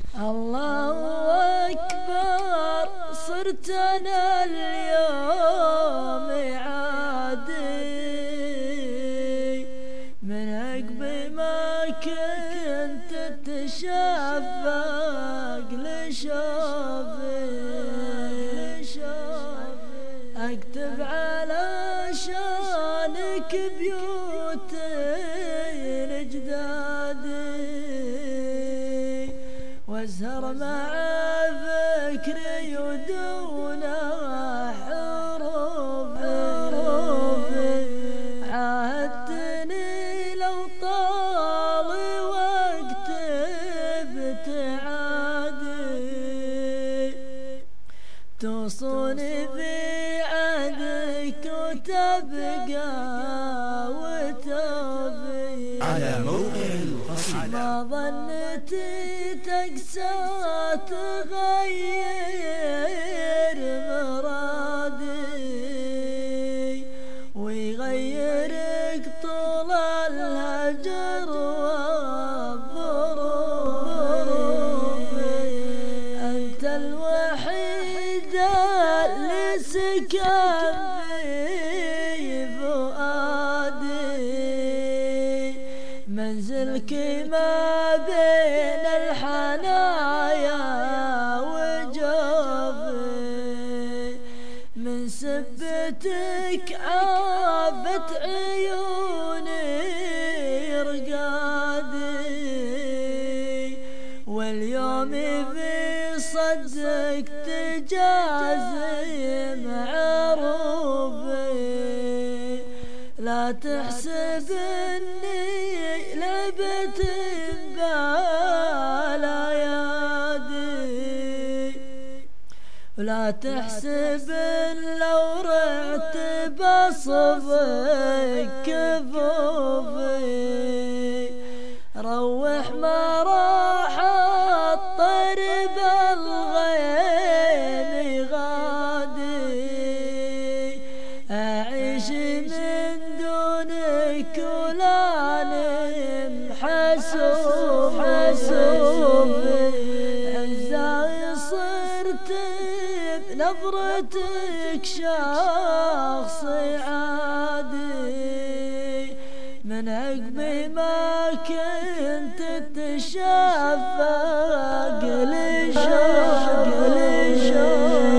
الله أكبر صرت أنا اليوم عادي من عقب ما كنت تشفق لشوفي أكتب على شانك بيوتين جدادي وازهر مع فكري ودون حروفي عاهدتني لو طال وقت ابتعادي توصوني في عهدك وتبقى وتوفي على موقع القصيدة. ما ظنتي تقسى تغير مرادي ويغيرك طول الهجر والظروف أنت الوحيدة اللي سكن في فؤادي منزلك ما بين الحنايا وجوفي من سبتك عافت عيوني رقادي واليوم في صدق تجازم عروفي لا تحسب اني لعبت بالايادي ولا تحسب ان لو رعت بصفك كفوفي روح ما راح الطرب الغيم غادي أعيش من دونك ولا نم حسوفي عزاي صرت بنظرتك شخص عادي من عقب ما كنت تشفق لشوق